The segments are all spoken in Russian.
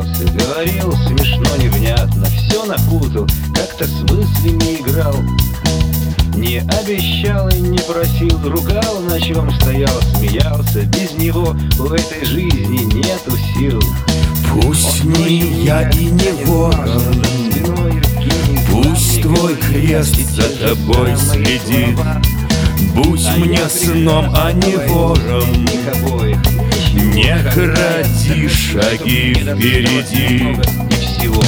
смеялся, говорил смешно, невнятно, все напутал, как-то с мыслями играл. Не обещал и не просил, ругал, на чем стоял, смеялся. Без него в этой жизни нету сил. Пусть не я и не ворон, пусть твой крест за тобой следит. Будь мне сном, а не вором, не кради шаги впереди. И всего.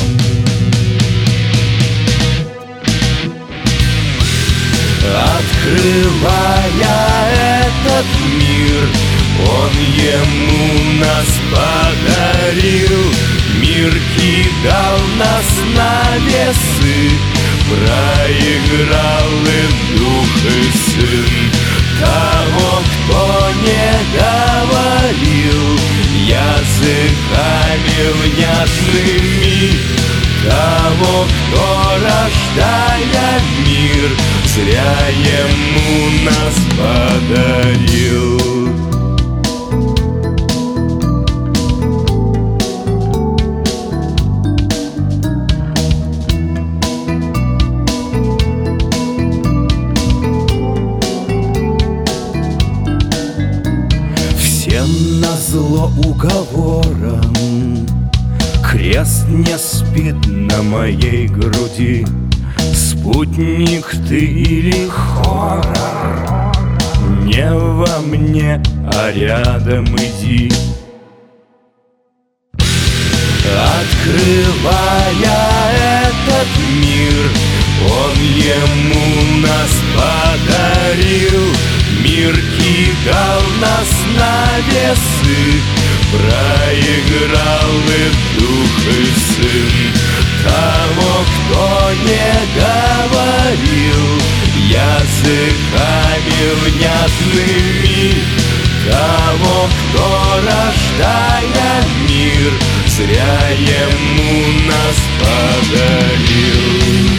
Открывая этот мир, он ему нас подарил. Мир кидал нас на весы, проиграл и дух, и сын. Того, кто не говорил языками внятными, того, кто, рождая мир, зря ему нас подарил. Всем назло уговором крест не спит на моей груди. Спутник ты или хоррор, не во мне, а рядом иди. Открывая этот мир, он ему нас подарил. Мир кидал нас на весы, проиграл и дух, и сын. Того, кто не говорил языками внятными, того, кто, рождая мир, зря ему нас подарил.